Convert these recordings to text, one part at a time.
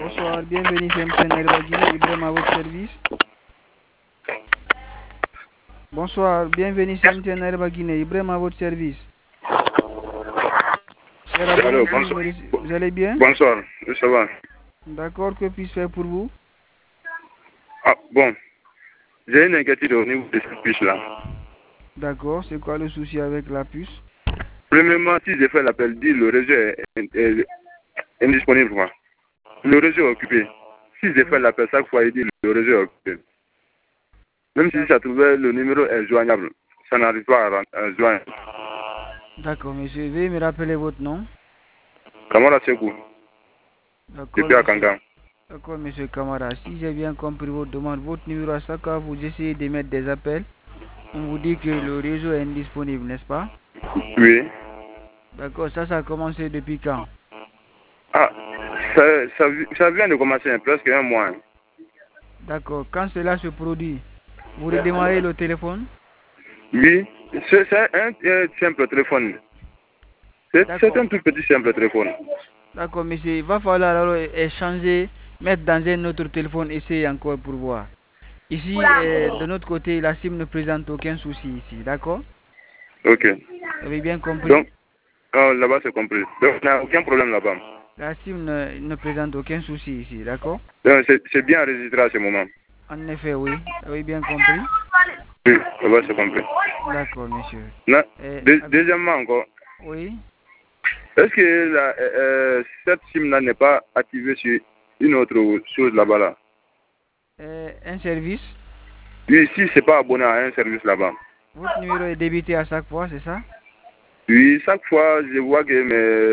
Bonsoir, bienvenue sur MTN Arewa Guinée, Ibrahim à votre service. Bonsoir, bienvenue sur MTN Arewa Guinée, Ibrahim à votre service. Cher Allô, abonné, bonsoir. vous allez bien? Bonsoir, ça va. D'accord, que puis-je faire pour vous? Ah, bon. J'ai une inquiétude au niveau de cette puce-là. D'accord, c'est quoi le souci avec la puce? Premièrement, si j'ai fait l'appel, dit le réseau est indisponible, quoi. Le réseau est occupé. Si j'ai fait Oui. l'appel, chaque fois, il dit le réseau est occupé. Même si ça trouvait le numéro est joignable, ça n'arrive pas à joindre. D'accord, monsieur, veuillez me rappeler votre nom. Kamara Sekou, D'accord, depuis monsieur. Akanga. D'accord, monsieur Camara. Si j'ai bien compris votre demande, votre numéro à chaque fois vous essayez de mettre des appels, on vous dit que le réseau est indisponible, n'est-ce pas? Oui. D'accord, ça a commencé depuis quand? Ah, ça vient de commencer, presque un mois. D'accord, quand cela se produit, vous redémarrez le téléphone? Oui, c'est un simple téléphone. C'est D'accord. un tout petit simple téléphone. D'accord, monsieur. Il va falloir alors échanger, mettre dans un autre téléphone, essayer encore pour voir. Ici, de notre côté, la SIM ne présente aucun souci ici, d'accord? Ok. Vous avez bien compris? Donc, là-bas, c'est compris. Donc, il n'y a aucun problème là-bas. La SIM ne présente aucun souci ici, d'accord? Donc, c'est bien enregistré à ce moment. En effet, oui. Vous avez bien compris? Oui, là-bas, c'est compris. D'accord, monsieur. Là, Et deuxièmement encore, oui. est-ce que cette SIM-là n'est pas activée sur une autre chose là-bas là? Un service. Oui, si c'est pas abonné à un service là-bas. Votre numéro est débité à chaque fois, c'est ça? Oui, chaque fois, je vois que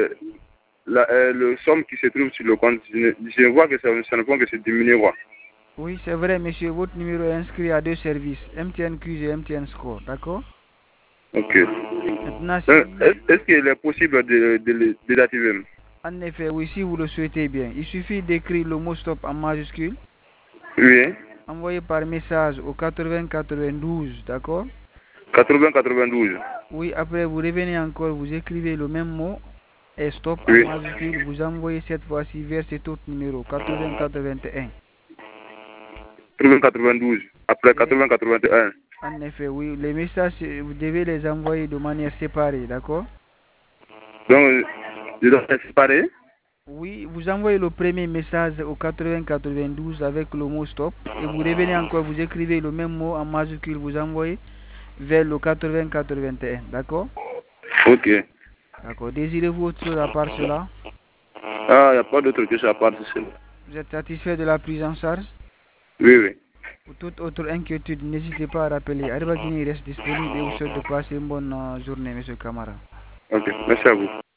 le somme qui se trouve sur le compte, je vois que ça ne fait que se diminuer, quoi. Oui, c'est vrai, monsieur. Votre numéro est inscrit à deux services, MTN Quiz et MTN Score, d'accord? Ok. Maintenant, si Est-ce qu'il est possible de désactiver? en effet, oui, si vous le souhaitez bien, il suffit d'écrire le mot stop en majuscule, Oui. envoyé par message au 80 92, d'accord? 80-92. Oui, après vous revenez encore, vous écrivez le même mot et stop en Oui. majuscule, vous envoyez cette fois-ci vers cet autre numéro, 80 81. 80-92. Après Et 80-81. en effet, oui, les messages, vous devez les envoyer de manière séparée, d'accord? Donc, je dois les séparer. Oui, vous envoyez le premier message au 80 92 avec le mot stop et vous revenez encore, vous écrivez le même mot en majuscule, vous envoyez vers le 80 81, d'accord? Ok. D'accord. Désirez-vous autre chose à part cela? Ah, il n'y a pas d'autre question à part de cela. Vous êtes satisfait de la prise en charge? Oui, oui. Pour toute autre inquiétude, n'hésitez pas à rappeler. Arewa Guinée reste disponible et vous souhaite de passer une bonne journée, monsieur Camara. Ok. Merci à vous.